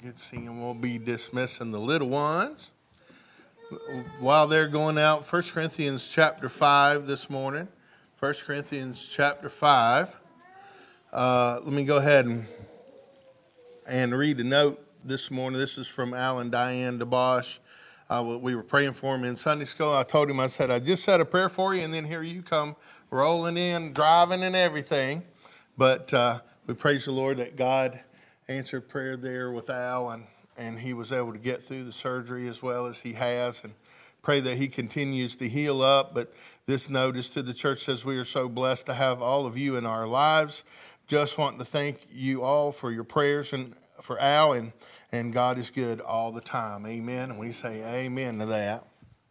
Good seeing. We'll be dismissing the little ones while they're going out. 1 Corinthians chapter 5 this morning. 1 Corinthians chapter 5. Let me go ahead and read a note this morning. This is from Alan Diane DeBosch. We were praying for him in Sunday school. I told him, I said, I just said a prayer for you, and then here you come rolling in, driving and everything. But we praise the Lord that God answered prayer there with Al, and he was able to get through the surgery as well as he has, and pray that he continues to heal up. But this notice to the church says, we are so blessed to have all of you in our lives. Just wanting to thank you all for your prayers and for Al, and God is good all the time. Amen. And we say amen to that.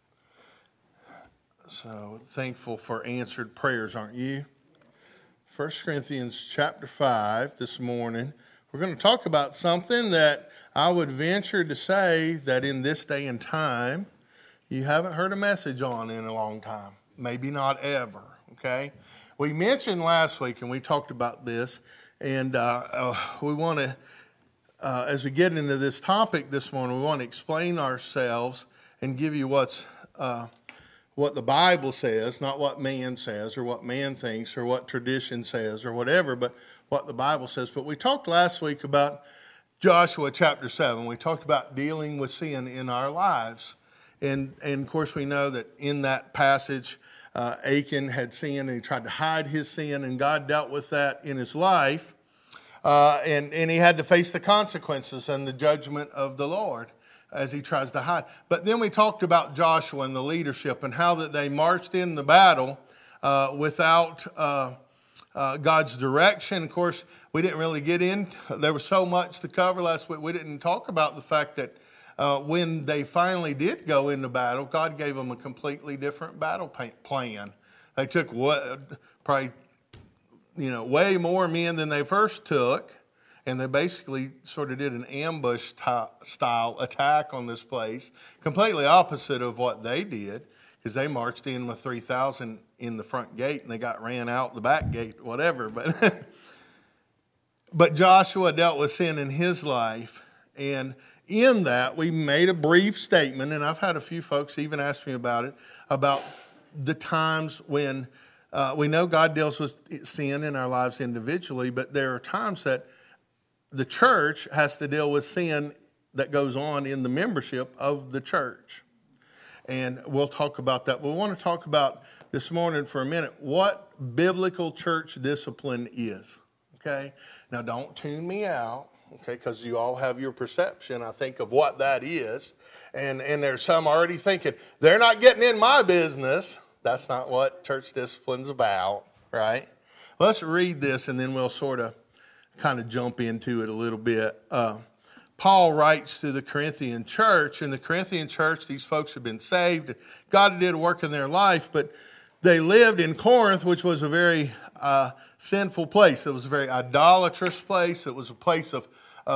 So thankful for answered prayers, aren't you? 1 Corinthians chapter 5 this morning. We're going to talk about something that I would venture to say that in this day and time, you haven't heard a message on in a long time. Maybe not ever, okay? We mentioned last week, and we talked about this, and we want to, as we get into this topic this morning, we want to explain ourselves and give you what the Bible says, not what man says or what man thinks or what tradition says or whatever, but what the Bible says. But we talked last week about Joshua chapter 7. We talked about dealing with sin in our lives. And of course, we know that in that passage, Achan had sinned and he tried to hide his sin, and God dealt with that in his life. And he had to face the consequences and the judgment of the Lord as he tries to hide. But then we talked about Joshua and the leadership and how that they marched in the battle without God's direction. Of course, we didn't really get in. There was so much to cover last week. We didn't talk about the fact that when they finally did go into battle, God gave them a completely different battle plan. They took probably way more men than they first took, and they basically sort of did an ambush style attack on this place, completely opposite of what they did, because they marched in with 3,000 in the front gate and they got ran out the back gate, whatever. But Joshua dealt with sin in his life, and in that we made a brief statement, and I've had a few folks even ask me about it, about the times when we know God deals with sin in our lives individually, but there are times that the church has to deal with sin that goes on in the membership of the church. And we'll talk about that. We want to talk about this morning for a minute what biblical church discipline is. Okay? Now, don't tune me out, okay, because you all have your perception, I think, of what that is. And there's some already thinking, they're not getting in my business. That's not what church discipline's about, right? Let's read this, and then we'll sort of kind of jump into it a little bit. Paul writes to the Corinthian church. In the Corinthian church, these folks had been saved. God did work in their life, but they lived in Corinth, which was a very sinful place. It was a very idolatrous place. It was a place of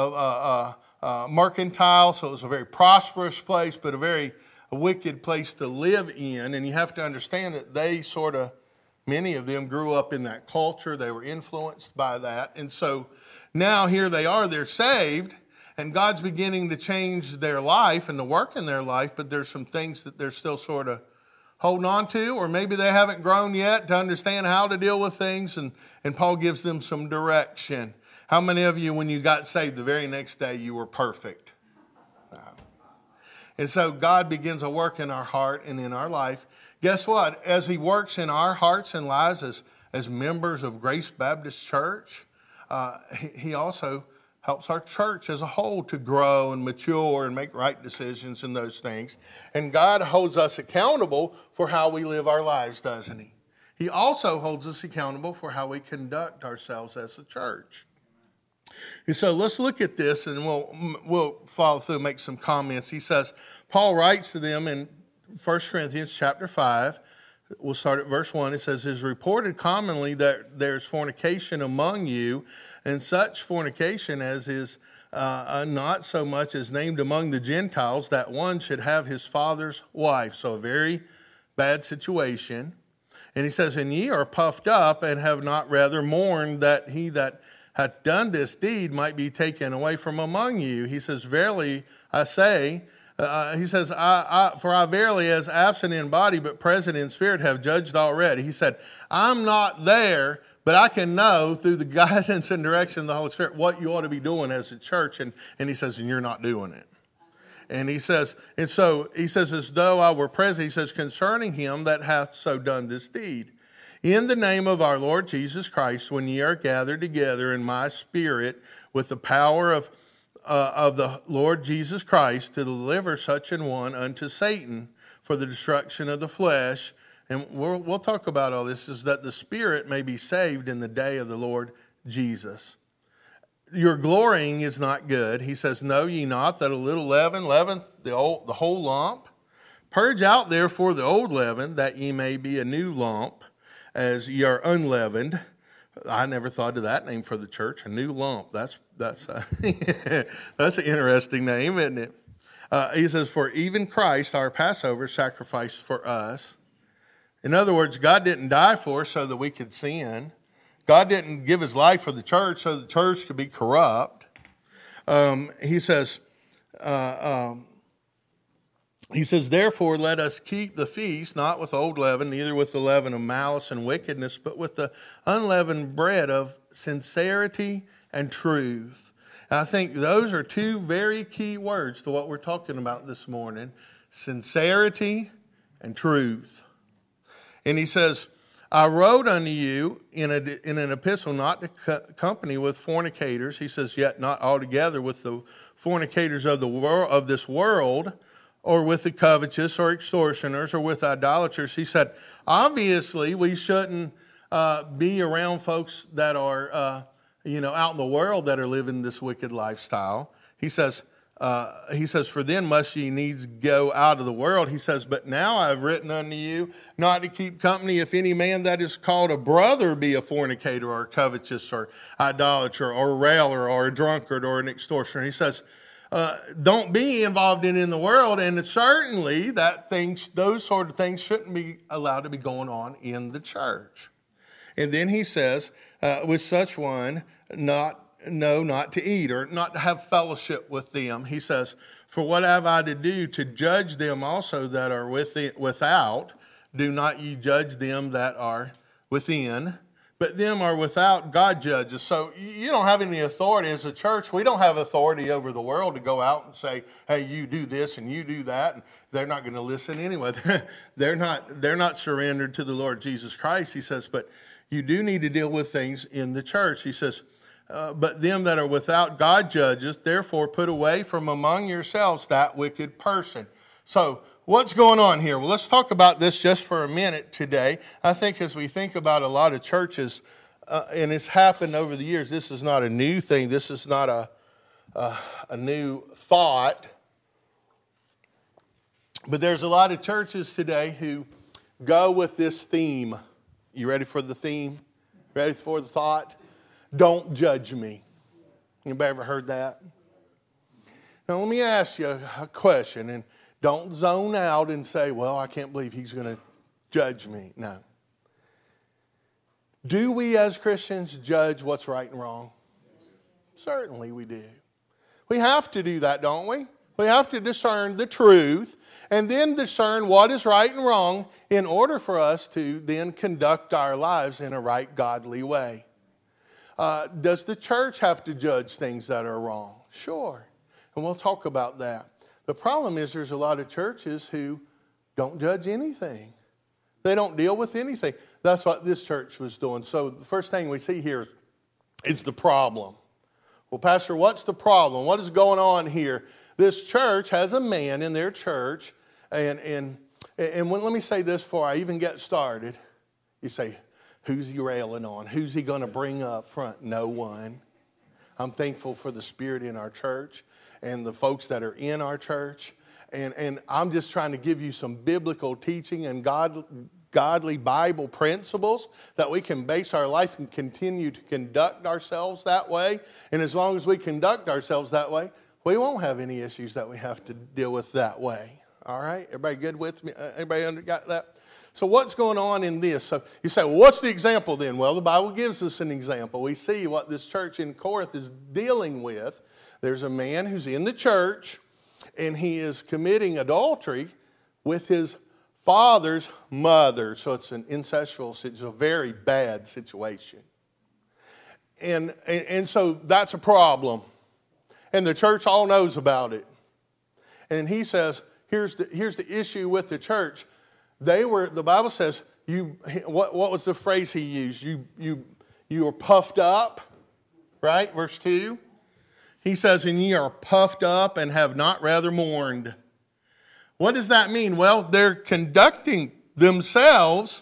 mercantile, so it was a very prosperous place, but a very wicked place to live in. And you have to understand that many of them grew up in that culture. They were influenced by that. And so now here they are, they're saved, and God's beginning to change their life and to work in their life, but there's some things that they're still sort of holding on to, or maybe they haven't grown yet to understand how to deal with things, and Paul gives them some direction. How many of you, when you got saved, the very next day you were perfect? No. And so God begins a work in our heart and in our life. Guess what? As he works in our hearts and lives as members of Grace Baptist Church, he also helps our church as a whole to grow and mature and make right decisions and those things. And God holds us accountable for how we live our lives, doesn't he? He also holds us accountable for how we conduct ourselves as a church. And so let's look at this, and we'll follow through and make some comments. He says, Paul writes to them in 1 Corinthians chapter 5, we'll start at verse 1. It says, it is reported commonly that there's fornication among you, and such fornication as is not so much as named among the Gentiles, that one should have his father's wife. So a very bad situation. And he says, and ye are puffed up, and have not rather mourned that he that hath done this deed might be taken away from among you. He says, verily I say, he says, for I verily, as absent in body but present in spirit, have judged already. He said, I'm not there, but I can know through the guidance and direction of the Holy Spirit what you ought to be doing as a church. And he says, and you're not doing it. And he says, as though I were present, he says, concerning him that hath so done this deed. In the name of our Lord Jesus Christ, when ye are gathered together in my spirit with the power of the Lord Jesus Christ to deliver such an one unto Satan for the destruction of the flesh. And we'll talk about all this, is that the spirit may be saved in the day of the Lord Jesus. Your glorying is not good. He says, know ye not that a little leaven leaveneth the whole lump? Purge out therefore the old leaven, that ye may be a new lump, as ye are unleavened. I never thought of that name for the church, a new lump. That's an interesting name, isn't it? He says, for even Christ, our Passover, sacrificed for us. In other words, God didn't die for us so that we could sin. God didn't give his life for the church so the church could be corrupt. He says, therefore, let us keep the feast, not with old leaven, neither with the leaven of malice and wickedness, but with the unleavened bread of sincerity and truth. And I think those are two very key words to what we're talking about this morning: sincerity and truth. And he says, I wrote unto you in an epistle not to company with fornicators. He says, yet not altogether with the fornicators of the world, of this world, or with the covetous, or extortioners, or with idolaters. He said, obviously, we shouldn't be around folks that are, out in the world that are living this wicked lifestyle. He says, for then must ye needs go out of the world. He says, but now I have written unto you not to keep company if any man that is called a brother be a fornicator, or covetous, or idolater, or a railer, or a drunkard, or an extortioner. He says, don't be involved in the world, and certainly those sort of things shouldn't be allowed to be going on in the church. And then he says, with such one, not to eat, or not to have fellowship with them. He says, for what have I to do to judge them also that are without? Do not ye judge them that are within, but them are without God judges. So you don't have any authority as a church. We don't have authority over the world to go out and say, hey, you do this and you do that. And they're not going to listen anyway. They're not surrendered to the Lord Jesus Christ. He says, but you do need to deal with things in the church. He says, but them that are without God judges, therefore put away from among yourselves that wicked person. So what's going on here? Well, let's talk about this just for a minute today. I think as we think about a lot of churches, and it's happened over the years, this is not a new thing. This is not a new thought. But there's a lot of churches today who go with this theme. You ready for the theme? Ready for the thought? Don't judge me. Anybody ever heard that? Now, let me ask you a question, and don't zone out and say, well, I can't believe he's going to judge me. No. Do we as Christians judge what's right and wrong? Certainly we do. We have to do that, don't we? We have to discern the truth and then discern what is right and wrong in order for us to then conduct our lives in a right, godly way. Does the church have to judge things that are wrong? Sure. And we'll talk about that. The problem is there's a lot of churches who don't judge anything. They don't deal with anything. That's what this church was doing. So the first thing we see here is the problem. Well, Pastor, what's the problem? What is going on here? This church has a man in their church, and let me say this before I even get started. You say, who's he railing on? Who's he going to bring up front? No one. I'm thankful for the spirit in our church and the folks that are in our church. And I'm just trying to give you some biblical teaching and godly Bible principles that we can base our life and continue to conduct ourselves that way. And as long as we conduct ourselves that way, we won't have any issues that we have to deal with that way. All right? Everybody good with me? Everybody got that? So what's going on in this? So you say, well, what's the example then? Well, the Bible gives us an example. We see what this church in Corinth is dealing with. There's a man who's in the church, and he is committing adultery with his father's mother. So it's an incestual, it's a very bad situation. And so that's a problem. And the church all knows about it. And he says, here's the issue with the church. The Bible says, what was the phrase he used? You were puffed up, right? Verse 2. He says, and ye are puffed up and have not rather mourned. What does that mean? Well, they're conducting themselves,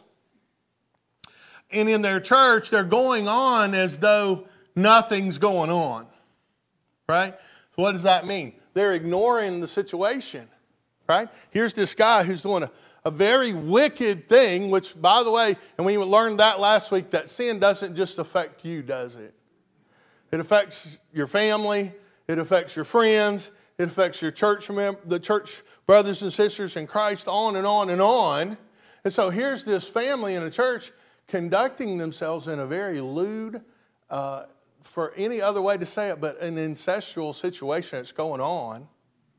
and in their church, they're going on as though nothing's going on, right? What does that mean? They're ignoring the situation, right? Here's this guy who's doing a very wicked thing, which, by the way, and we learned that last week, that sin doesn't just affect you, does it? It affects your family. It affects your friends. It affects your the church brothers and sisters in Christ, on and on and on. And so here's this family in a church conducting themselves in a very lewd, for any other way to say it, but an incestual situation that's going on.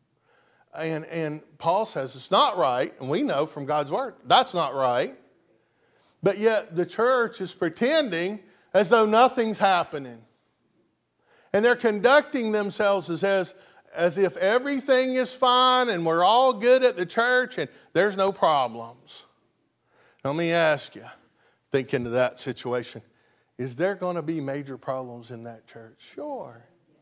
And Paul says it's not right, and we know from God's word that's not right. But yet the church is pretending as though nothing's happening. And they're conducting themselves as if everything is fine and we're all good at the church and there's no problems. Let me ask you, think into that situation. Is there going to be major problems in that church? Sure.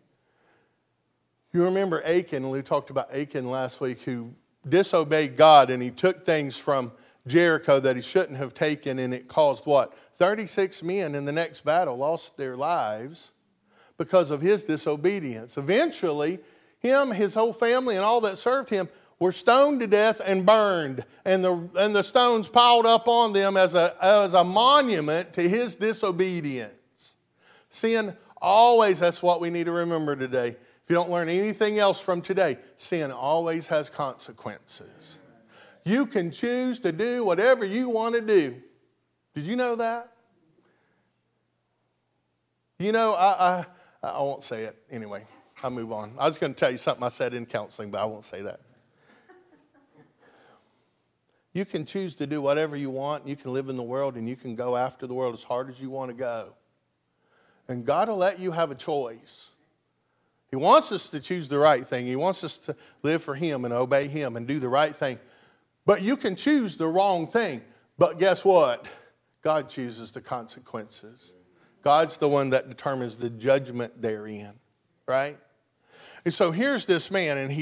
You remember Achan, we talked about Achan last week, who disobeyed God and he took things from Jericho that he shouldn't have taken, and it caused what? 36 men in the next battle lost their lives because of his disobedience. Eventually, him, his whole family, and all that served him were stoned to death and burned, and the stones piled up on them as a monument to his disobedience. Sin always, that's what we need to remember today. If you don't learn anything else from today, sin always has consequences. You can choose to do whatever you want to do. Did you know that? You know, I won't say it anyway. I'll move on. I was going to tell you something I said in counseling, but I won't say that. You can choose to do whatever you want. You can live in the world, and you can go after the world as hard as you want to go. And God will let you have a choice. He wants us to choose the right thing. He wants us to live for Him and obey Him and do the right thing. But you can choose the wrong thing. But guess what? God chooses the consequences. God's the one that determines the judgment therein, right? And so here's this man, and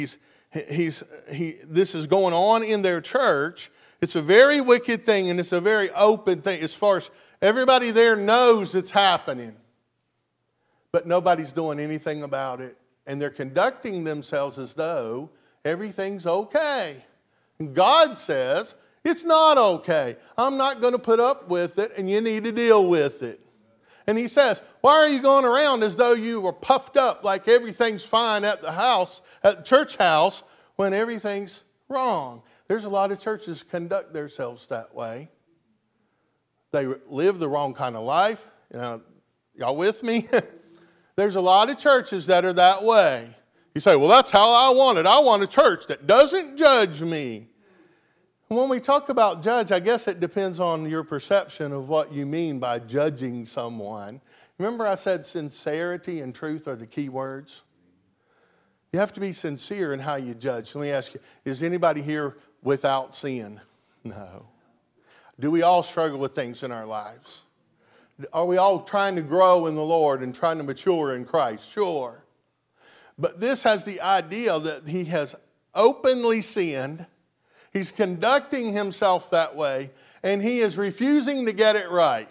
this is going on in their church. It's a very wicked thing, and it's a very open thing as far as everybody there knows it's happening. But nobody's doing anything about it. And they're conducting themselves as though everything's okay. And God says, it's not okay. I'm not going to put up with it, and you need to deal with it. And He says, why are you going around as though you were puffed up like everything's fine at the house, at the church house, when everything's wrong? There's a lot of churches conduct themselves that way. They live the wrong kind of life. Y'all with me? There's a lot of churches that are that way. You say, well, that's how I want it. I want a church that doesn't judge me. When we talk about judge, I guess it depends on your perception of what you mean by judging someone. Remember I said sincerity and truth are the key words? You have to be sincere in how you judge. Let me ask you, is anybody here without sin? No. Do we all struggle with things in our lives? Are we all trying to grow in the Lord and trying to mature in Christ? Sure. But this has the idea that he has openly sinned. He's conducting himself that way, and he is refusing to get it right.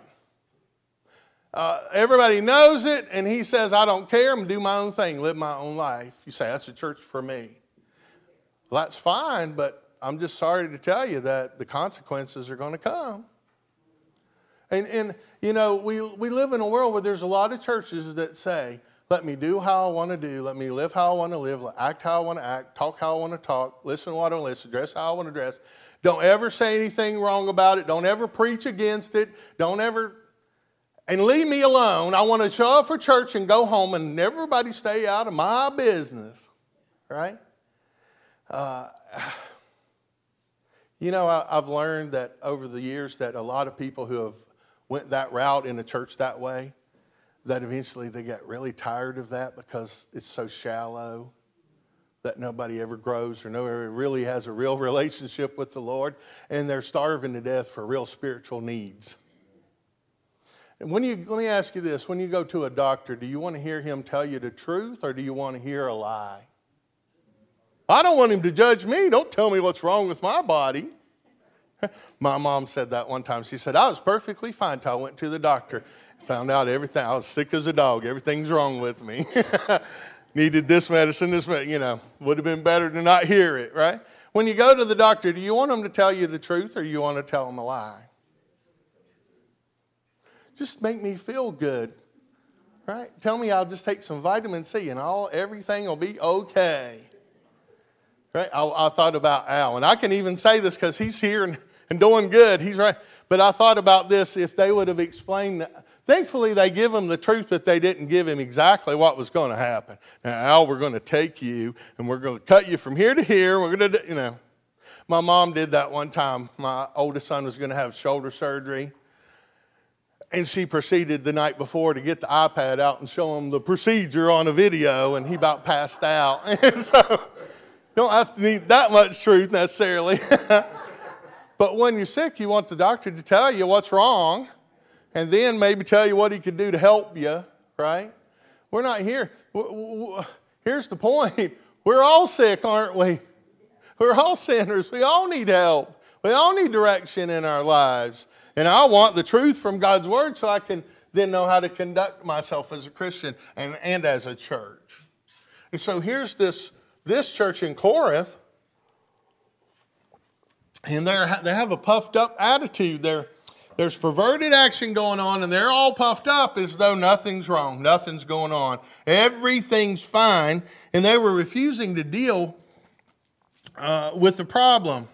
Everybody knows it, and he says, I don't care, I'm going to do my own thing, live my own life. You say, that's a church for me. Well, that's fine, but I'm just sorry to tell you that the consequences are going to come. And we live in a world where there's a lot of churches that say, Let me do how I want to do. Let me live how I want to live. Act how I want to act. Talk how I want to talk. Listen what I want to listen. Dress how I want to dress. Don't ever say anything wrong about it. Don't ever preach against it. Don't ever... And leave me alone. I want to show up for church and go home and everybody stay out of my business. Right? I've learned that over the years that a lot of people who have went that route in a church that way, that eventually they get really tired of that because it's so shallow that nobody ever grows or nobody really has a real relationship with the Lord, and they're starving to death for real spiritual needs. And let me ask you this, when you go to a doctor, do you want to hear him tell you the truth or do you want to hear a lie? I don't want him to judge me. Don't tell me what's wrong with my body. My mom said that one time. She said, I was perfectly fine until I went to the doctor. Found out everything. I was sick as a dog. Everything's wrong with me. Needed this medicine, would have been better to not hear it, right? When you go to the doctor, do you want them to tell you the truth or do you want to tell them a lie? Just make me feel good, right? Tell me I'll just take some vitamin C and everything will be okay. Right? I thought about Al, and I can even say this because he's here and doing good. He's right. But I thought about this if they would have explained. Thankfully, they give him the truth, but they didn't give him exactly what was going to happen. Now, Al, we're going to take you, and we're going to cut you from here to here. We're going to, My mom did that one time. My oldest son was going to have shoulder surgery. And she proceeded the night before to get the iPad out and show him the procedure on a video, and he about passed out. And so, you don't have to need that much truth necessarily. But when you're sick, you want the doctor to tell you what's wrong, and then maybe tell you what he could do to help you, right? We're not here. Here's the point. We're all sick, aren't we? We're all sinners. We all need help. We all need direction in our lives. And I want the truth from God's word so I can then know how to conduct myself as a Christian and as a church. And so here's this church in Corinth, and they have a puffed up attitude. There's perverted action going on, and they're all puffed up as though nothing's wrong, nothing's going on. Everything's fine, and they were refusing to deal with the problem.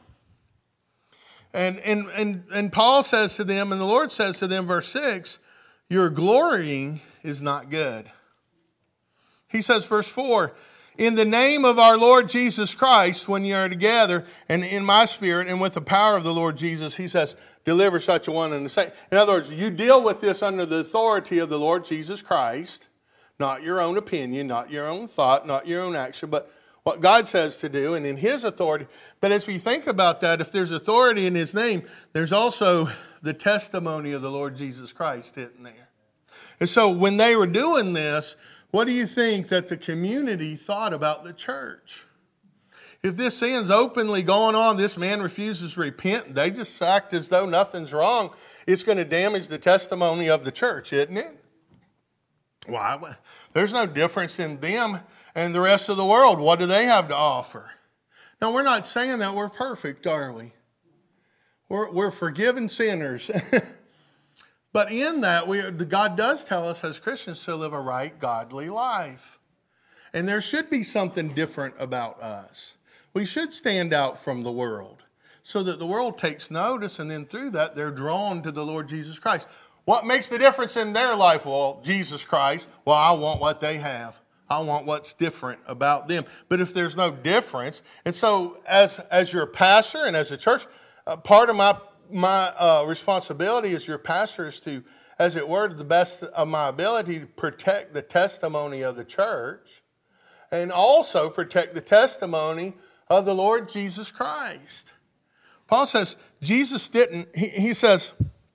And Paul says to them, and the Lord says to them, verse 6, your glorying is not good. He says, verse 4, in the name of our Lord Jesus Christ, when you are together, and in my spirit, and with the power of the Lord Jesus, he says, deliver such a one in the same. In other words, you deal with this under the authority of the Lord Jesus Christ, not your own opinion, not your own thought, not your own action, but what God says to do and in his authority. But as we think about that, if there's authority in his name, there's also the testimony of the Lord Jesus Christ in there. And so when they were doing this, what do you think that the community thought about the church? If this sin's openly going on, this man refuses to repent, they just act as though nothing's wrong, it's going to damage the testimony of the church, isn't it? Why? There's no difference in them and the rest of the world. What do they have to offer? Now, we're not saying that we're perfect, are we? We're forgiven sinners. But in that, God does tell us as Christians to live a right, godly life. And there should be something different about us. We should stand out from the world so that the world takes notice, and then through that, they're drawn to the Lord Jesus Christ. What makes the difference in their life? Well, Jesus Christ. Well, I want what they have. I want what's different about them. But if there's no difference, and so as your pastor and as a church, part of my responsibility as your pastor is to, as it were, to the best of my ability, to protect the testimony of the church and also protect the testimony of the Lord Jesus Christ. Paul says, Jesus didn't, he says,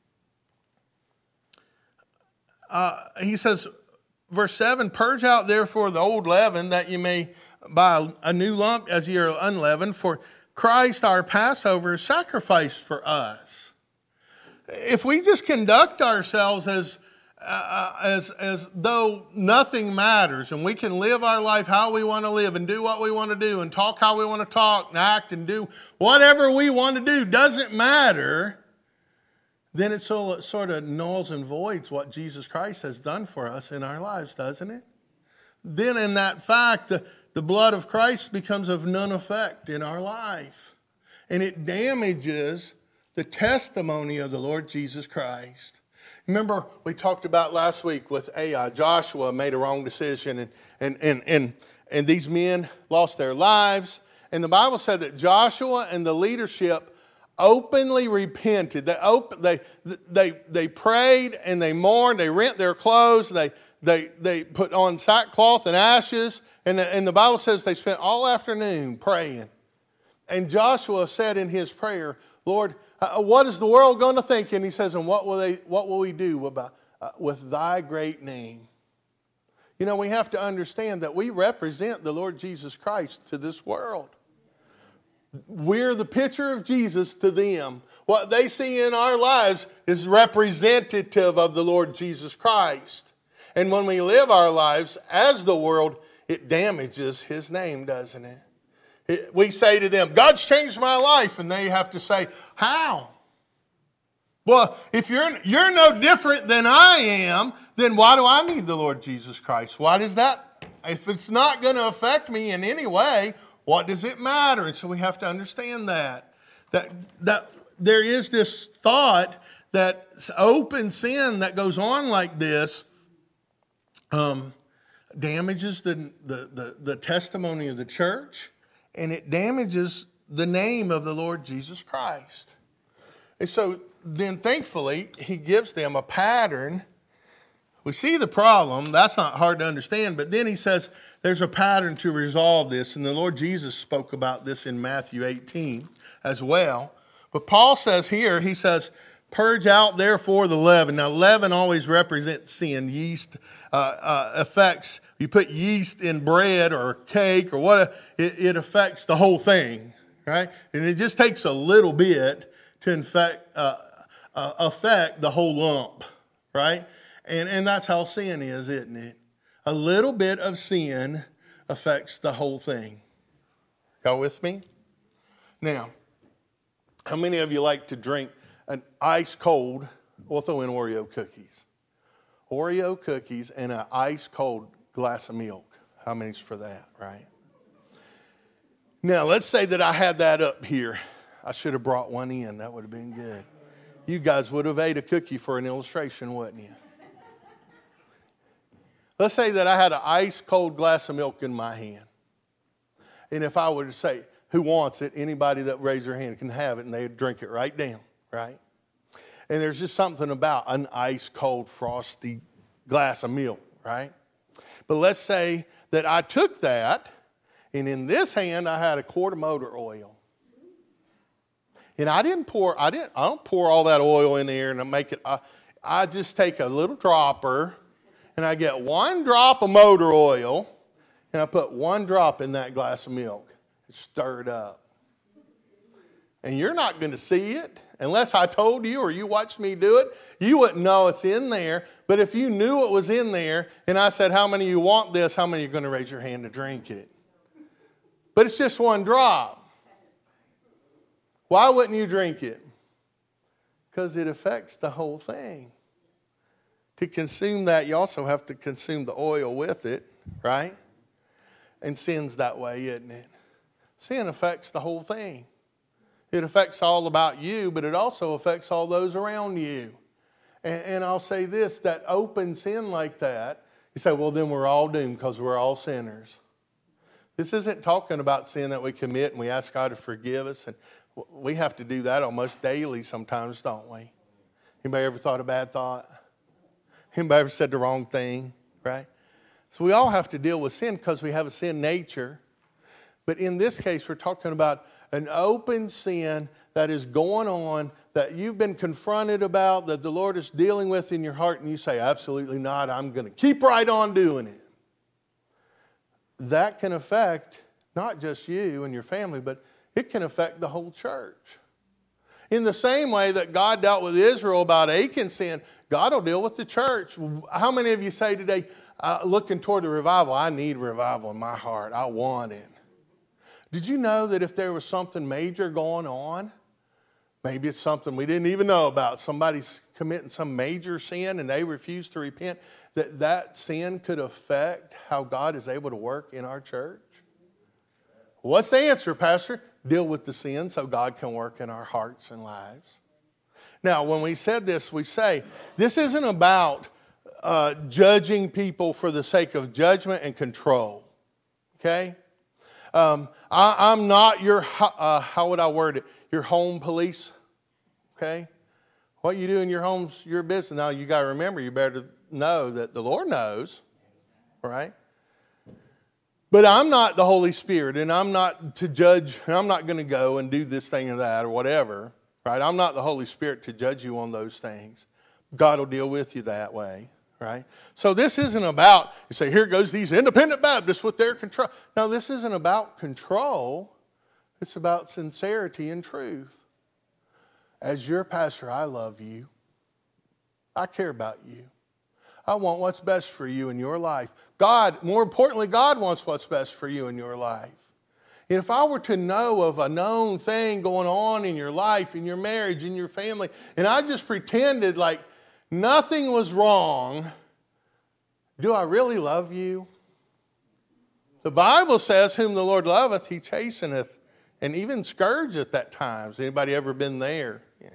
verse 7, purge out therefore the old leaven, that you may buy a new lump as ye are unleavened, for Christ our Passover is sacrificed for us. If we just conduct ourselves as though nothing matters, and we can live our life how we want to live and do what we want to do and talk how we want to talk and act and do whatever we want to do, doesn't matter, then it sort of nulls and voids what Jesus Christ has done for us in our lives, doesn't it? then in that fact, the blood of Christ becomes of none effect in our life. And it damages the testimony of the Lord Jesus Christ. Remember, we talked about last week with Ai. Joshua made a wrong decision, and these men lost their lives. And the Bible said that Joshua and the leadership openly repented. They prayed and they mourned. They rent their clothes. They put on sackcloth and ashes. And the Bible says they spent all afternoon praying. And Joshua said in his prayer, Lord, what is the world going to think? And he says, and what will we do with thy great name? You know, we have to understand that we represent the Lord Jesus Christ to this world. We're the picture of Jesus to them. What they see in our lives is representative of the Lord Jesus Christ. And when we live our lives as the world, it damages his name, doesn't it? We say to them, God's changed my life. And they have to say, how? Well, if you're no different than I am, then why do I need the Lord Jesus Christ? Why does that? If it's not going to affect me in any way, what does it matter? And so we have to understand that there is this thought that open sin that goes on like this damages the testimony of the church, and it damages the name of the Lord Jesus Christ. And so then thankfully, he gives them a pattern. We see the problem. That's not hard to understand. But then he says there's a pattern to resolve this. And the Lord Jesus spoke about this in Matthew 18 as well. But Paul says here, he says, purge out therefore the leaven. Now leaven always represents sin. Yeast affects, you put yeast in bread or cake or what, it affects the whole thing, right? And it just takes a little bit to affect the whole lump, right? And that's how sin is, isn't it? A little bit of sin affects the whole thing. Y'all with me? Now, how many of you like to drink an ice cold, we'll throw in Oreo cookies. Oreo cookies and an ice cold glass of milk. How many's for that, right? Now, let's say that I had that up here. I should have brought one in. That would have been good. You guys would have ate a cookie for an illustration, wouldn't you? Let's say that I had an ice cold glass of milk in my hand. And if I were to say, who wants it? Anybody that raised their hand can have it, and they'd drink it right down, right? And there's just something about an ice cold frosty glass of milk, right? But let's say that I took that, and in this hand I had a quart of motor oil. And I don't pour all that oil in there and I make it, I just take a little dropper and I get one drop of motor oil and I put one drop in that glass of milk. It's stirred up. And you're not going to see it unless I told you or you watched me do it. You wouldn't know it's in there. But if you knew it was in there and I said, how many of you want this? How many are going to raise your hand to drink it? But it's just one drop. Why wouldn't you drink it? Because it affects the whole thing. To consume that, you also have to consume the oil with it, right? And sin's that way, isn't it? Sin affects the whole thing. It affects all about you, but it also affects all those around you. And I'll say this, that open sin like that, you say, well, then we're all doomed because we're all sinners. This isn't talking about sin that we commit and we ask God to forgive us. And we have to do that almost daily sometimes, don't we? Anybody ever thought a bad thought? Anybody ever said the wrong thing, right? So we all have to deal with sin because we have a sin nature. But in this case, we're talking about an open sin that is going on, that you've been confronted about, that the Lord is dealing with in your heart, and you say, absolutely not, I'm going to keep right on doing it. That can affect not just you and your family, but it can affect the whole church. In the same way that God dealt with Israel about Achan's sin, God will deal with the church. How many of you say today, looking toward the revival, I need revival in my heart. I want it. Did you know that if there was something major going on, Maybe it's something we didn't even know about. Somebody's committing some major sin and they refuse to repent. That sin could affect how God is able to work in our church. What's the answer, Pastor? Deal with the sin so God can work in our hearts and lives. Now, when we said this, we say this isn't about judging people for the sake of judgment and control. Okay? I'm not your, how would I word it? Your home police. Okay? What you do in your home's your business. Now, you got to remember, you better know that the Lord knows. Right? But I'm not the Holy Spirit, and I'm not to judge, and I'm not going to go and do this thing or that or whatever. Right? I'm not the Holy Spirit to judge you on those things. God will deal with you that way. Right? So this isn't about, you say, here goes these independent Baptists with their control. No, this isn't about control. It's about sincerity and truth. As your pastor, I love you. I care about you. I want what's best for you in your life. God, more importantly, God wants what's best for you in your life. And if I were to know of a known thing going on in your life, in your marriage, in your family, and I just pretended like nothing was wrong, do I really love you? The Bible says, whom the Lord loveth, he chasteneth, and even scourgeth at times. Anybody ever been there? Yeah.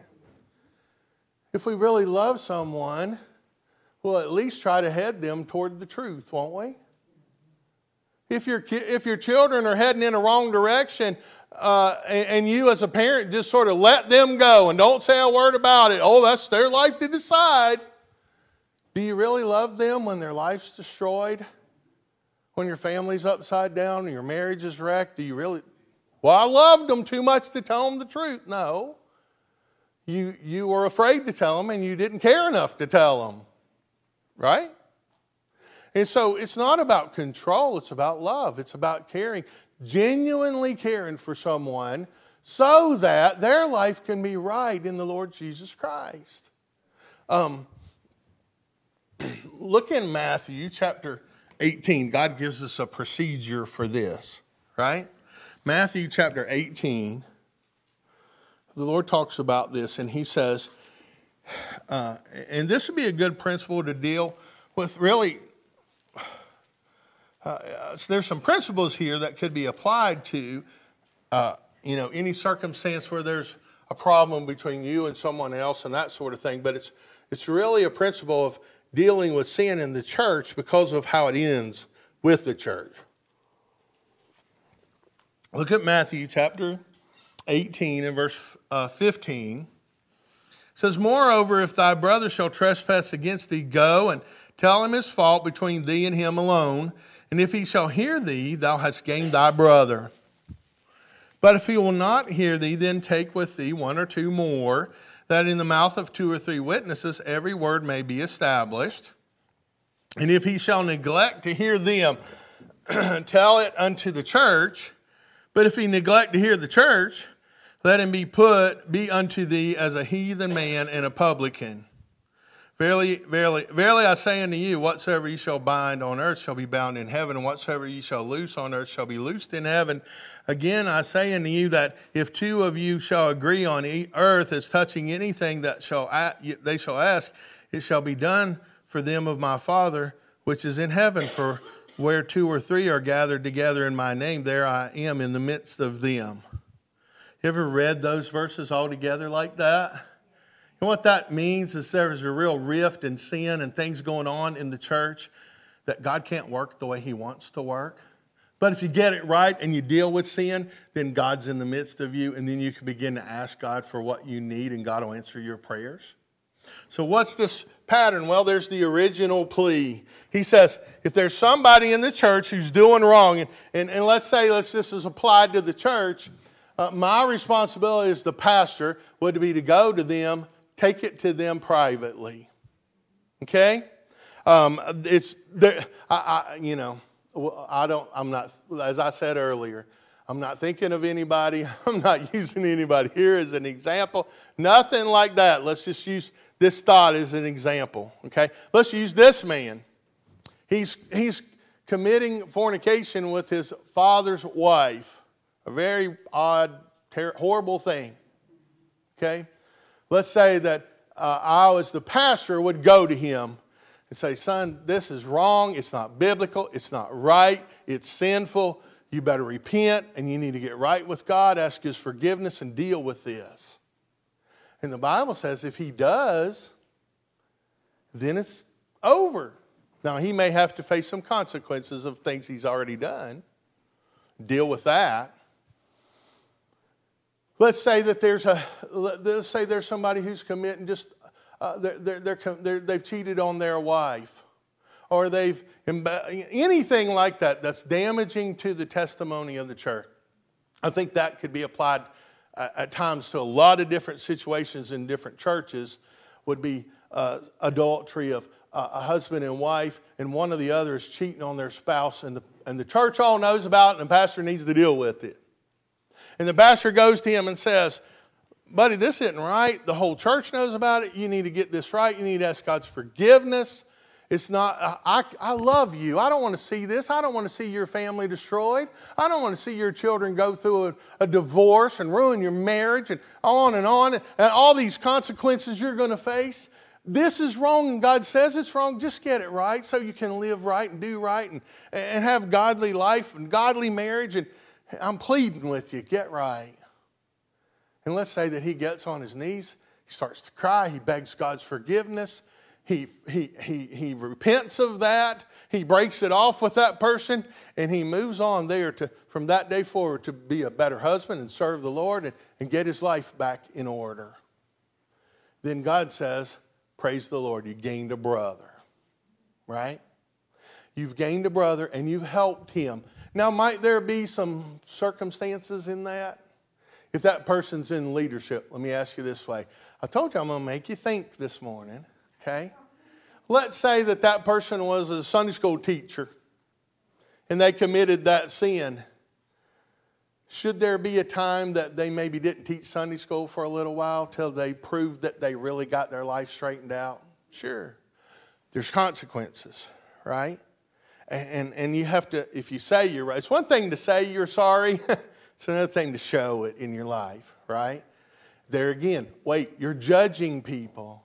If we really love someone, we'll at least try to head them toward the truth, won't we? If your children are heading in a wrong direction, and you as a parent just sort of let them go and don't say a word about it, oh, that's their life to decide. Do you really love them when their life's destroyed? When your family's upside down and your marriage is wrecked? Do you really? Well, I loved them too much to tell them the truth. No. You were afraid to tell them and you didn't care enough to tell them. Right? And so it's not about control, it's about love. It's about caring, genuinely caring for someone so that their life can be right in the Lord Jesus Christ. Look in Matthew chapter 18. God gives us a procedure for this, right? Matthew chapter 18, the Lord talks about this and he says, and this would be a good principle to deal with really. So there's some principles here that could be applied to, any circumstance where there's a problem between you and someone else and that sort of thing. But it's really a principle of dealing with sin in the church because of how it ends with the church. Look at Matthew chapter 18 and verse 15. It says, moreover, if thy brother shall trespass against thee, go and tell him his fault between thee and him alone. And if he shall hear thee, thou hast gained thy brother. But if he will not hear thee, then take with thee one or two more, that in the mouth of 2 or 3 witnesses every word may be established. And if he shall neglect to hear them, tell it unto the church. But if he neglect to hear the church, let him be unto thee as a heathen man and a publican. Verily, verily, verily, I say unto you, whatsoever ye shall bind on earth shall be bound in heaven, and whatsoever ye shall loose on earth shall be loosed in heaven. Again, I say unto you that if 2 of you shall agree on earth as touching anything that they shall ask, it shall be done for them of my Father which is in heaven. For where 2 or 3 are gathered together in my name, there I am in the midst of them. You ever read those verses all together like that? And what that means is there's a real rift and sin and things going on in the church that God can't work the way he wants to work. But if you get it right and you deal with sin, then God's in the midst of you, and then you can begin to ask God for what you need, and God will answer your prayers. So what's this pattern? Well, there's the original plea. He says, if there's somebody in the church who's doing wrong, and let's this is applied to the church, my responsibility as the pastor would be to go to them, take it to them privately. Okay? It's there. I'm not, as I said earlier, I'm not thinking of anybody. I'm not using anybody here as an example. Nothing like that. Let's just use this thought as an example. Okay? Let's use this man. He's committing fornication with his father's wife. A very odd, horrible thing. Okay? Let's say that I, as the pastor, would go to him and say, son, this is wrong. It's not biblical. It's not right. It's sinful. You better repent, and you need to get right with God, ask his forgiveness, and deal with this. And the Bible says if he does, then it's over. Now, he may have to face some consequences of things he's already done. Deal with that. Let's say that there's somebody who's committing just they've cheated on their wife, or anything like that that's damaging to the testimony of the church. I think that could be applied at times to a lot of different situations in different churches. Would be adultery of a husband and wife, and one or the other is cheating on their spouse, and the church all knows about it, and the pastor needs to deal with it. And the pastor goes to him and says, buddy, this isn't right. The whole church knows about it. You need to get this right. You need to ask God's forgiveness. It's not, I love you. I don't want to see this. I don't want to see your family destroyed. I don't want to see your children go through a divorce and ruin your marriage and on, and all these consequences you're going to face. This is wrong, and God says it's wrong. Just get it right so you can live right and do right and have godly life and godly marriage. And I'm pleading with you, get right. And let's say that he gets on his knees, he starts to cry, he begs God's forgiveness, he repents of that, he breaks it off with that person, and he moves on there from that day forward to be a better husband and serve the Lord and get his life back in order. Then God says, praise the Lord, you gained a brother, right? You've gained a brother and you've helped him. Now, might there be some circumstances in that? If that person's in leadership, let me ask you this way. I told you I'm going to make you think this morning, okay? Let's say that person was a Sunday school teacher and they committed that sin. Should there be a time that they maybe didn't teach Sunday school for a little while till they proved that they really got their life straightened out? Sure. There's consequences, right? And you have to, if you say you're right, it's one thing to say you're sorry. It's another thing to show it in your life, right? There again, wait, you're judging people.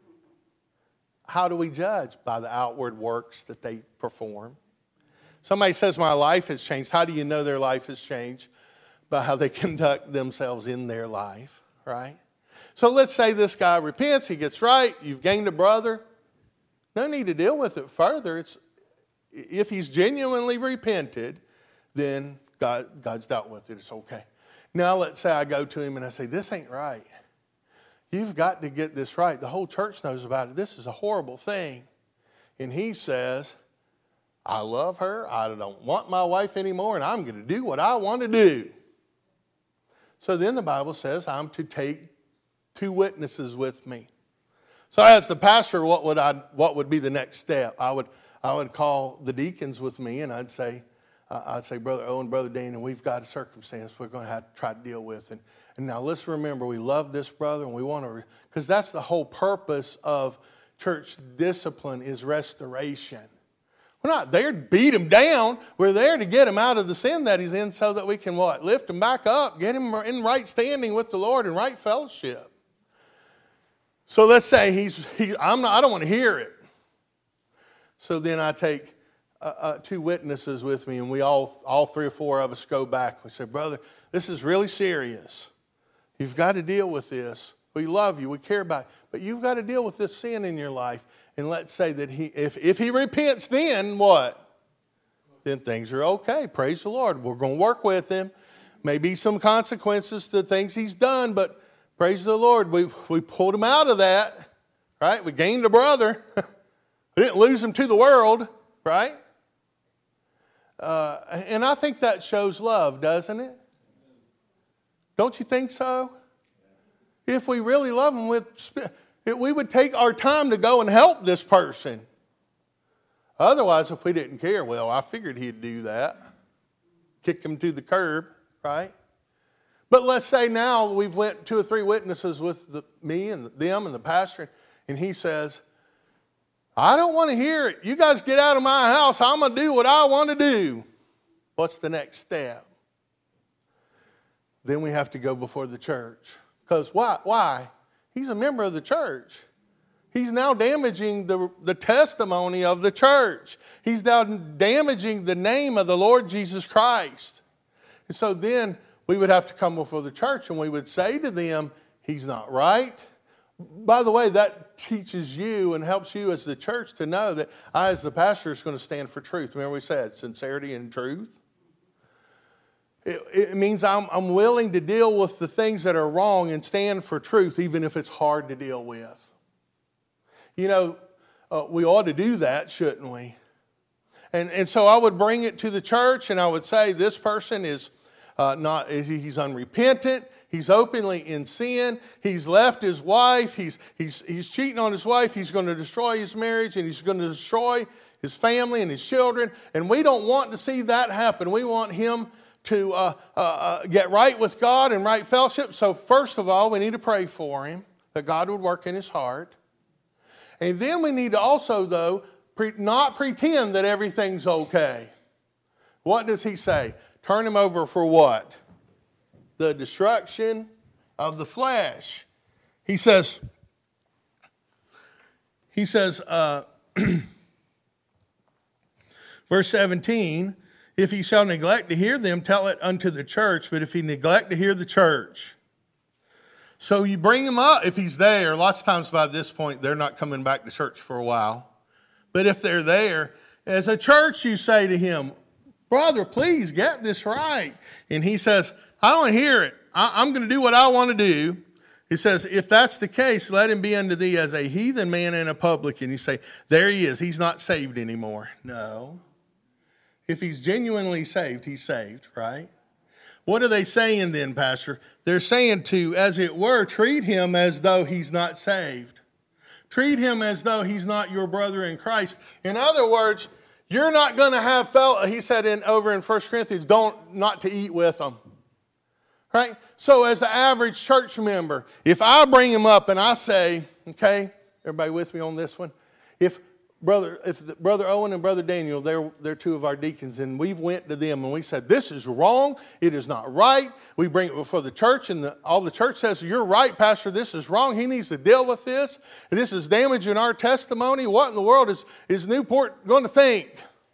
How do we judge? By the outward works that they perform. Somebody says, my life has changed. How do you know their life has changed? By how they conduct themselves in their life, right? So let's say this guy repents, he gets right, you've gained a brother. No need to deal with it further. If he's genuinely repented, then God's dealt with it. It's okay. Now let's say I go to him and I say, this ain't right. You've got to get this right. The whole church knows about it. This is a horrible thing. And he says, I love her. I don't want my wife anymore, and I'm going to do what I want to do. So then the Bible says I'm to take 2 witnesses with me. So as the pastor, what would be the next step? I would call the deacons with me, and I'd say, Brother Owen, Brother Daniel, we've got a circumstance we're going to have to try to deal with. And now let's remember, we love this brother, and we want to, because that's the whole purpose of church discipline is restoration. We're not there to beat him down. We're there to get him out of the sin that he's in so that we can what? Lift him back up, get him in right standing with the Lord and right fellowship. So let's say I don't want to hear it. So then I take 2 witnesses with me, and we all 3 or 4 of us go back. We say, brother, this is really serious. You've got to deal with this. We love you. We care about you. But you've got to deal with this sin in your life. And let's say that if he repents, then what? Then things are okay. Praise the Lord. We're going to work with him. Maybe some consequences to things he's done, but praise the Lord. We pulled him out of that, right? We gained a brother. We didn't lose him to the world, right? And I think that shows love, doesn't it? Don't you think so? If we really love him, we would take our time to go and help this person. Otherwise, if we didn't care, well, I figured he'd do that. Kick him to the curb, right? But let's say now we've went 2 or 3 witnesses with me and them and the pastor, and he says, I don't want to hear it. You guys get out of my house. I'm going to do what I want to do. What's the next step? Then we have to go before the church. Because why? Why? He's a member of the church. He's now damaging the testimony of the church. He's now damaging the name of the Lord Jesus Christ. And so then we would have to come before the church and we would say to them, he's not right. By the way, that teaches you and helps you as the church to know that I, as the pastor, is going to stand for truth. Remember we said sincerity and truth? It means I'm willing to deal with the things that are wrong and stand for truth, even if it's hard to deal with. You know, we ought to do that, shouldn't we? And so I would bring it to the church and I would say this person is he's unrepentant. He's openly in sin. He's left his wife. He's cheating on his wife. He's going to destroy his marriage and he's going to destroy his family and his children. And we don't want to see that happen. We want him to get right with God and right fellowship. So first of all, we need to pray for him, that God would work in his heart. And then we need to also, though, not pretend that everything's okay. What does he say? Turn him over for what? The destruction of the flesh. He says, verse 17, if he shall neglect to hear them, tell it unto the church. But if he neglect to hear the church, so you bring him up if he's there. Lots of times by this point, they're not coming back to church for a while. But if they're there, as a church, you say to him, brother, please get this right. And he says, I don't hear it. I'm going to do what I want to do. He says, if that's the case, let him be unto thee as a heathen man and a publican. You say, there he is. He's not saved anymore. No. If he's genuinely saved, he's saved, right? What are they saying then, Pastor? They're saying to, as it were, treat him as though he's not saved. Treat him as though he's not your brother in Christ. In other words, you're not going to have he said over in 1 Corinthians, not to eat with them. Right? So as the average church member, if I bring him up and I say, okay, everybody with me on this one? If Brother Owen and Brother Daniel, they're two of our deacons, and we've went to them and we said, this is wrong, it is not right. We bring it before the church, and all the church says, you're right, Pastor, this is wrong. He needs to deal with this. And this is damaging our testimony. What in the world is Newport going to think?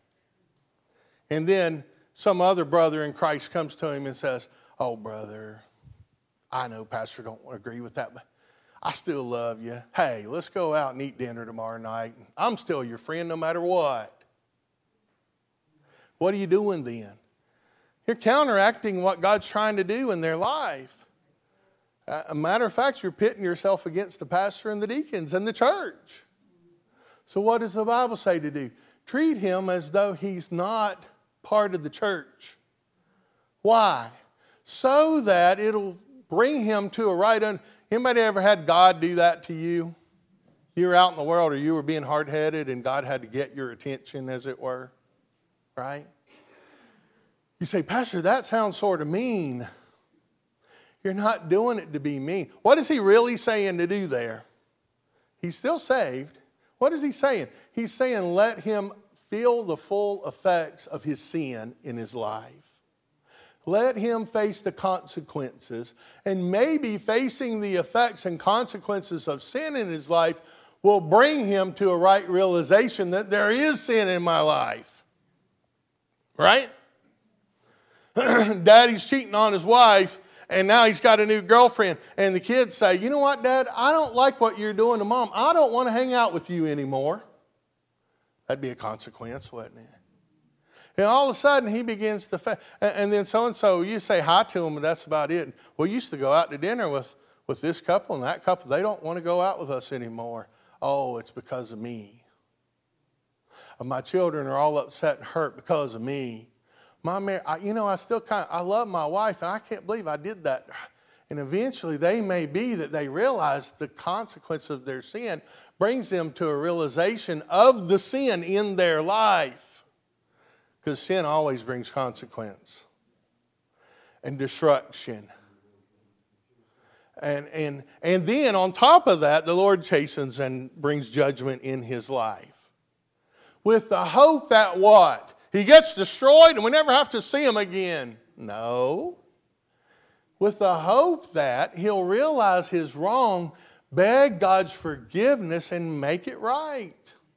And then some other brother in Christ comes to him and says, oh, brother, I know Pastor don't agree with that, but I still love you. Hey, let's go out and eat dinner tomorrow night. I'm still your friend no matter what. What are you doing then? You're counteracting what God's trying to do in their life. A matter of fact, you're pitting yourself against the pastor and the deacons and the church. So what does the Bible say to do? Treat him as though he's not part of the church. Why? So that it'll bring him to a right understanding. Anybody ever had God do that to you? You were out in the world or you were being hard-headed and God had to get your attention, as it were, right? You say, Pastor, that sounds sort of mean. You're not doing it to be mean. What is he really saying to do there? He's still saved. What is he saying? He's saying let him feel the full effects of his sin in his life. Let him face the consequences. And maybe facing the effects and consequences of sin in his life will bring him to a right realization that there is sin in my life. Right? Daddy's cheating on his wife, and now he's got a new girlfriend. And the kids say, you know what, Dad? I don't like what you're doing to Mom. I don't want to hang out with you anymore. That'd be a consequence, wouldn't it? And all of a sudden, he begins to, and then so-and-so, you say hi to him, and that's about it. We used to go out to dinner with this couple and that couple. They don't want to go out with us anymore. Oh, it's because of me. My children are all upset and hurt because of me. I love my wife, and I can't believe I did that. And eventually, they may be that they realize the consequence of their sin brings them to a realization of the sin in their life. Because sin always brings consequence and destruction. And then on top of that, the Lord chastens and brings judgment in his life. With the hope that what? He gets destroyed and we never have to see him again. No. with the hope that he'll realize his wrong, beg God's forgiveness, and make it right.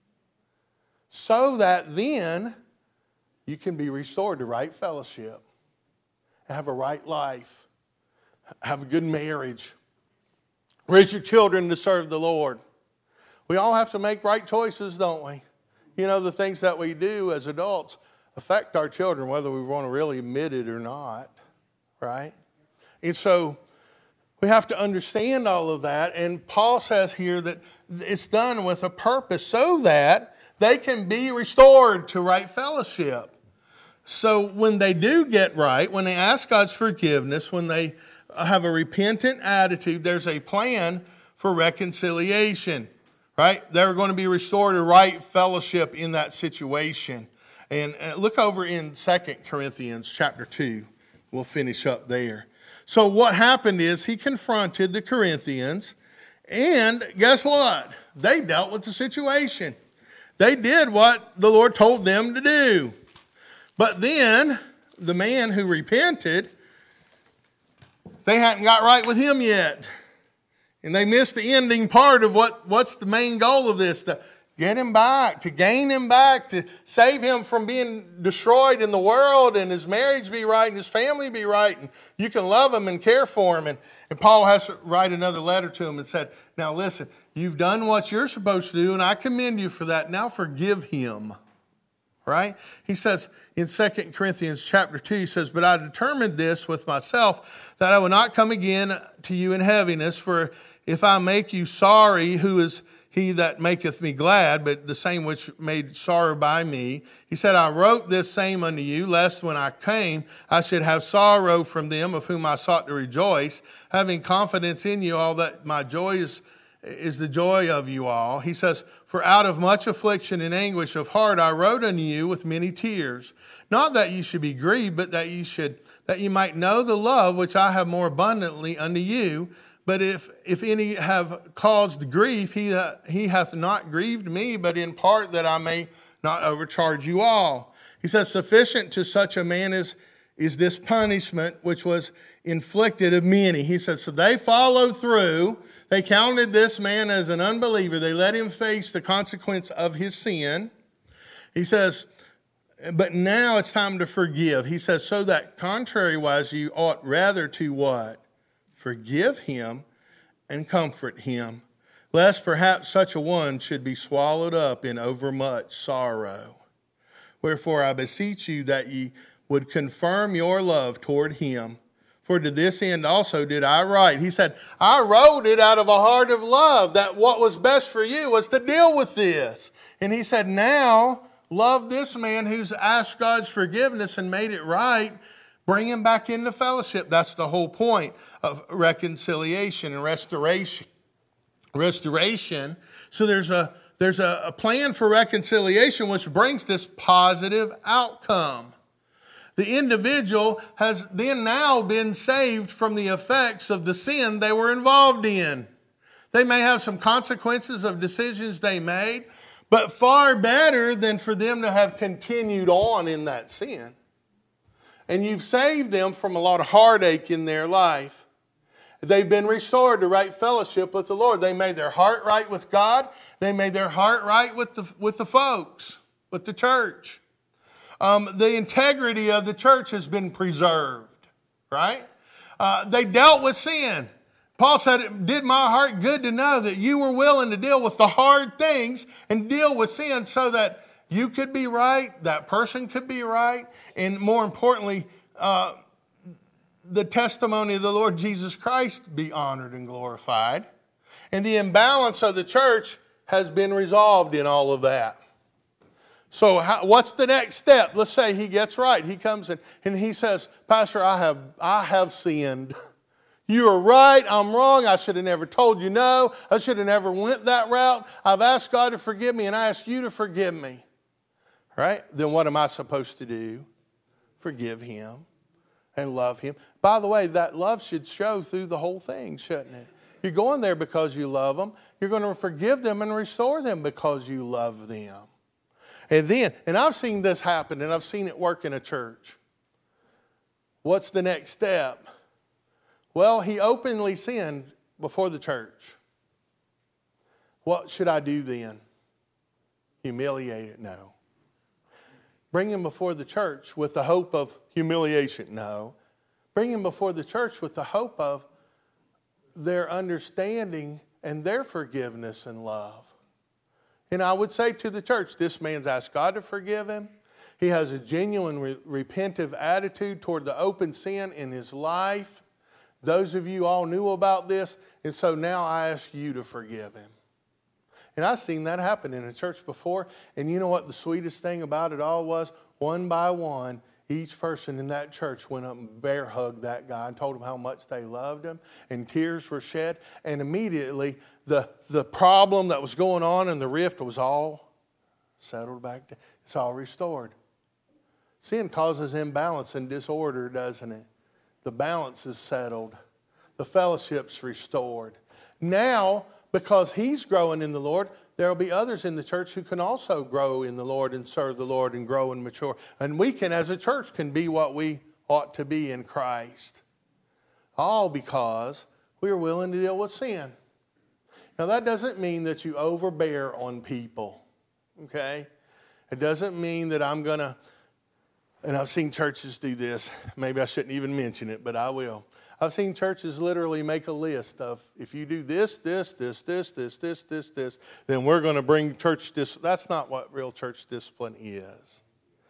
So that then you can be restored to right fellowship, have a right life, have a good marriage, raise your children to serve the Lord. We all have to make right choices, don't we? You know, the things that we do as adults affect our children, whether we want to really admit it or not, right? And so we have to understand all of that. And Paul says here that it's done with a purpose so that they can be restored to right fellowship. So when they do get right, when they ask God's forgiveness, when they have a repentant attitude, there's a plan for reconciliation, right? They're going to be restored to right fellowship in that situation. And look over in 2 Corinthians chapter 2. We'll finish up there. So what happened is he confronted the Corinthians, and guess what? They dealt with the situation. They did what the Lord told them to do. But then the man who repented, they hadn't got right with him yet. And they missed the ending part of what's the main goal of this, to get him back, to gain him back, to save him from being destroyed in the world, and his marriage be right and his family be right, and you can love him and care for him. And Paul has to write another letter to him and said, now listen, you've done what you're supposed to do, and I commend you for that. Now forgive him. Right? He says in 2 Corinthians chapter 2, he says, but I determined this with myself, that I will not come again to you in heaviness, for if I make you sorry, who is he that maketh me glad, but the same which made sorrow by me? He said, I wrote this same unto you, lest when I came, I should have sorrow from them of whom I sought to rejoice, having confidence in you all, that my joy is the joy of you all. He says, for out of much affliction and anguish of heart I wrote unto you with many tears, not that you should be grieved, but that you might know the love which I have more abundantly unto you. But if any have caused grief, he hath not grieved me, but in part that I may not overcharge you all. He says, sufficient to such a man is this punishment which was inflicted of many. He says, so they followed through. They counted this man as an unbeliever. They let him face the consequence of his sin. He says, but now it's time to forgive. He says, so that contrariwise you ought rather to what? Forgive him and comfort him, lest perhaps such a one should be swallowed up in overmuch sorrow. Wherefore I beseech you that ye would confirm your love toward him. For to this end also did I write. He said, I wrote it out of a heart of love, that what was best for you was to deal with this. And he said, now love this man who's asked God's forgiveness and made it right. Bring him back into fellowship. That's the whole point of reconciliation and restoration. So there's a plan for reconciliation which brings this positive outcome. The individual has then now been saved from the effects of the sin they were involved in. They may have some consequences of decisions they made, but far better than for them to have continued on in that sin. And you've saved them from a lot of heartache in their life. They've been restored to right fellowship with the Lord. They made their heart right with God. They made their heart right with the folks, with the church. The integrity of the church has been preserved, right? They dealt with sin. Paul said, it did my heart good to know that you were willing to deal with the hard things and deal with sin so that you could be right, that person could be right, and more importantly, the testimony of the Lord Jesus Christ be honored and glorified. And the imbalance of the church has been resolved in all of that. So what's the next step? Let's say he gets right. He comes in and he says, Pastor, I have sinned. You are right. I'm wrong. I should have never told you no. I should have never went that route. I've asked God to forgive me, and I ask you to forgive me. Right? Then what am I supposed to do? Forgive him and love him. By the way, that love should show through the whole thing, shouldn't it? You're going there because you love them. You're going to forgive them and restore them because you love them. And I've seen this happen, and I've seen it work in a church. What's the next step? Well, he openly sinned before the church. What should I do then? Humiliate it? No. Bring him before the church with the hope of humiliation? No. Bring him before the church with the hope of their understanding and their forgiveness and love. And I would say to the church, this man's asked God to forgive him. He has a genuine repentive attitude toward the open sin in his life. Those of you all knew about this, and so now I ask you to forgive him. And I've seen that happen in a church before. And you know what the sweetest thing about it all was? One by one, each person in that church went up and bear hugged that guy and told him how much they loved him. And tears were shed. And immediately, the problem that was going on and the rift was all settled back down. It's all restored. Sin causes imbalance and disorder, doesn't it? The balance is settled. The fellowship's restored. Now, because he's growing in the Lord, there will be others in the church who can also grow in the Lord and serve the Lord and grow and mature. And we can, as a church, can be what we ought to be in Christ. All because we are willing to deal with sin. Now, that doesn't mean that you overbear on people, okay? It doesn't mean that I'm going to, and I've seen churches do this. Maybe I shouldn't even mention it, but I will. I've seen churches literally make a list of, if you do this, then we're going to bring church discipline. That's not what real church discipline is.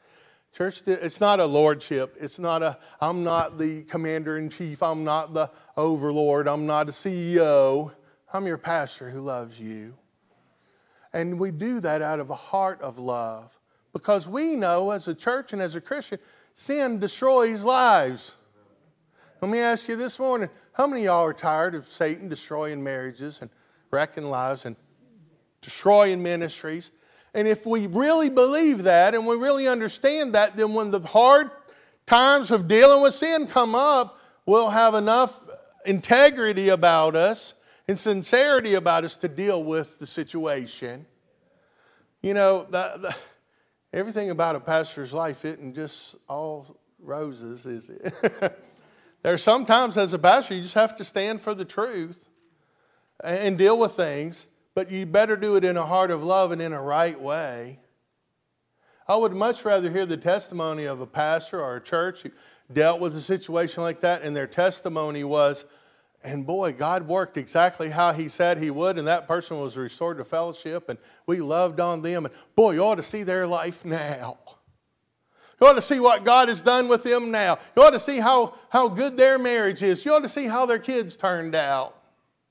It's not a lordship. It's not I'm not the commander-in-chief. I'm not the overlord. I'm not a CEO. I'm your pastor who loves you. And we do that out of a heart of love. Because we know as a church and as a Christian, sin destroys lives. Let me ask you this morning, how many of y'all are tired of Satan destroying marriages and wrecking lives and destroying ministries? And if we really believe that and we really understand that, then when the hard times of dealing with sin come up, we'll have enough integrity about us and sincerity about us to deal with the situation. You know, everything about a pastor's life isn't just all roses, is it? There's sometimes as a pastor you just have to stand for the truth and deal with things, but you better do it in a heart of love and in a right way. I would much rather hear the testimony of a pastor or a church who dealt with a situation like that, and their testimony was, and boy, God worked exactly how he said he would, and that person was restored to fellowship, and we loved on them, and boy, you ought to see their life now. You ought to see what God has done with them now. You ought to see how good their marriage is. You ought to see how their kids turned out.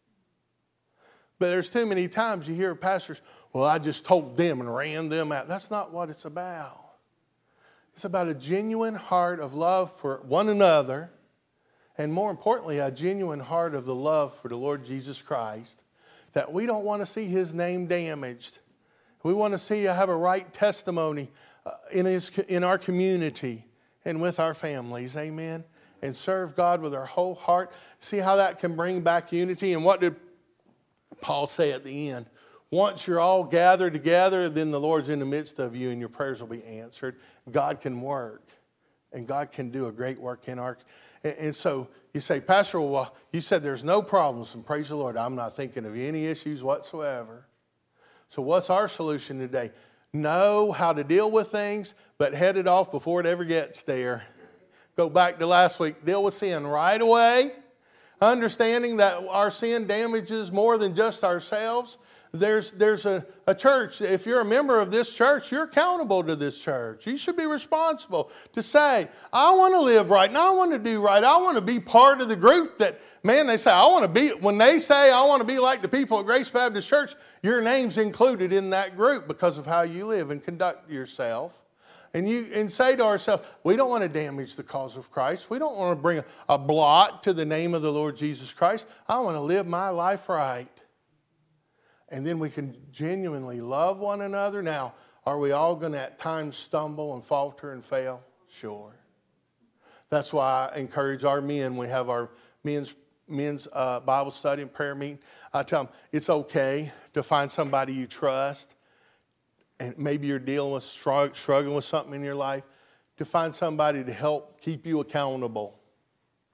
But there's too many times you hear pastors, well, I just told them and ran them out. That's not what it's about. It's about a genuine heart of love for one another, and more importantly, a genuine heart of the love for the Lord Jesus Christ, that we don't want to see his name damaged. We want to see have a right testimony in our community and with our families, amen, and serve God with our whole heart. See how that can bring back unity. And what did Paul say at the end? Once you're all gathered together, then the Lord's in the midst of you and your prayers will be answered. God can work, and God can do a great work in our. And so you say, Pastor, well, you said there's no problems, and praise the Lord, I'm not thinking of any issues whatsoever. So what's our solution today? Know how to deal with things, but head it off before it ever gets there. Go back to last week. Deal with sin right away. Understanding that our sin damages more than just ourselves. There's a church. If you're a member of this church, you're accountable to this church. You should be responsible to say, I want to live right and I want to do right. I want to be part of the group that, man, they say, I want to be, when they say I want to be like the people at Grace Baptist Church, your name's included in that group because of how you live and conduct yourself. And say to ourselves, we don't want to damage the cause of Christ. We don't want to bring a blot to the name of the Lord Jesus Christ. I want to live my life right. And then we can genuinely love one another. Now, are we all going to at times stumble and falter and fail? Sure. That's why I encourage our men. We have our men's Bible study and prayer meeting. I tell them it's okay to find somebody you trust. And maybe you're dealing with, struggling with something in your life. To find somebody to help keep you accountable.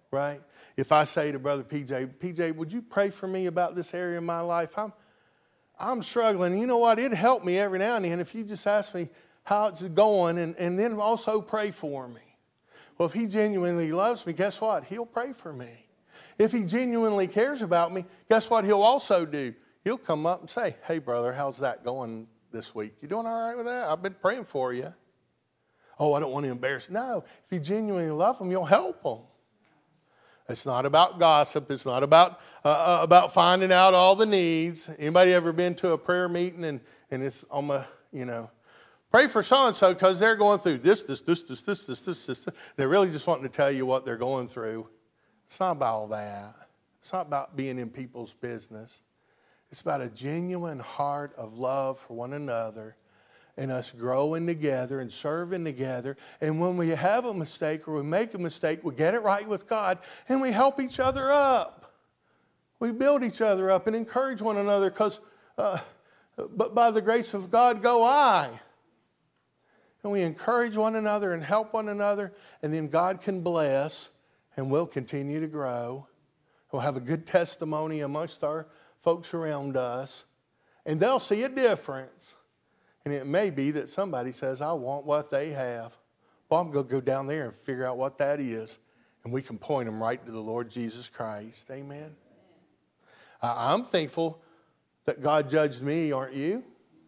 right? If I say to Brother PJ, would you pray for me about this area of my life? I'm struggling. You know what? It'd help me every now and then if you just ask me how it's going and then also pray for me. Well, if he genuinely loves me, guess what? He'll pray for me. If he genuinely cares about me, guess what he'll also do? He'll come up and say, hey, brother, how's that going this week? You doing all right with that? I've been praying for you. Oh, I don't want to embarrass you. No, if you genuinely love them, you'll help them. It's not about gossip. It's not about finding out all the needs. Anybody ever been to a prayer meeting and it's on my, pray for so-and-so because they're going through this. They're really just wanting to tell you what they're going through. It's not about all that. It's not about being in people's business. It's about a genuine heart of love for one another and us growing together and serving together. And when we have a mistake or we make a mistake, we get it right with God and we help each other up. We build each other up and encourage one another because, but by the grace of God go I. And we encourage one another and help one another, and then God can bless and we'll continue to grow. We'll have a good testimony amongst our folks around us, and they'll see a difference. And it may be that somebody says, I want what they have. Well, I'm going to go down there and figure out what that is, and we can point them right to the Lord Jesus Christ. Amen. I'm thankful that God judged me, aren't you?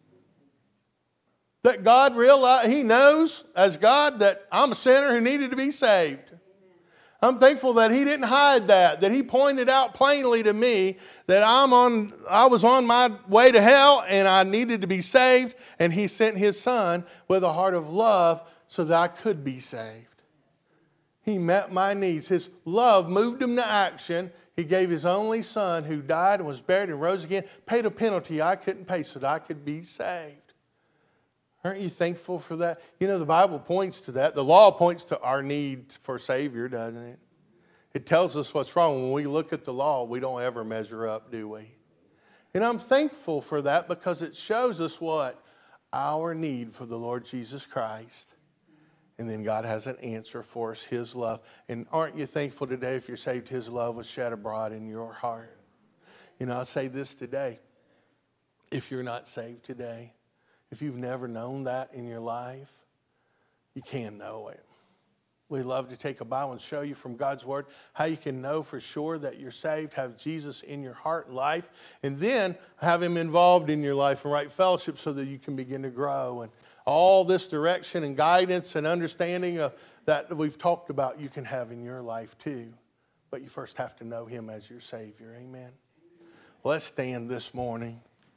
That God realized, He knows as God that I'm a sinner who needed to be saved. I'm thankful that He didn't hide that He pointed out plainly to me that I was on my way to hell and I needed to be saved, and He sent His Son with a heart of love so that I could be saved. He met my needs. His love moved Him to action. He gave His only Son who died and was buried and rose again, paid a penalty I couldn't pay so that I could be saved. Aren't you thankful for that? The Bible points to that. The law points to our need for a Savior, doesn't it? It tells us what's wrong. When we look at the law, we don't ever measure up, do we? And I'm thankful for that because it shows us what? Our need for the Lord Jesus Christ. And then God has an answer for us, His love. And aren't you thankful today if you're saved, His love was shed abroad in your heart? I'll say this today. If you're not saved today, if you've never known that in your life, you can know it. We love to take a Bible and show you from God's Word how you can know for sure that you're saved, have Jesus in your heart and life, and then have Him involved in your life and right fellowship so that you can begin to grow. And all this direction and guidance and understanding that we've talked about, you can have in your life too. But you first have to know Him as your Savior. Amen. Let's stand this morning.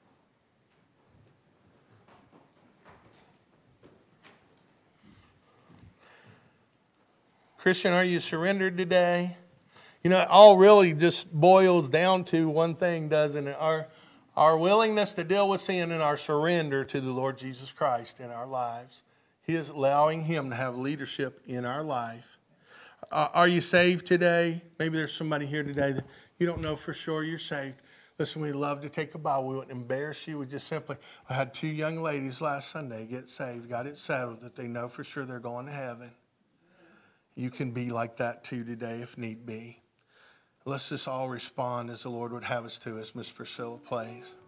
Christian, are you surrendered today? It all really just boils down to one thing, doesn't it? Our willingness to deal with sin and our surrender to the Lord Jesus Christ in our lives. He is allowing Him to have leadership in our life. Are you saved today? Maybe there's somebody here today that you don't know for sure you're saved. Listen, we love to take a Bible. We wouldn't embarrass you. We just simply, I had 2 young ladies last Sunday get saved, got it settled that they know for sure they're going to heaven. You can be like that too today if need be. Let's just all respond as the Lord would have us to as Miss Priscilla plays.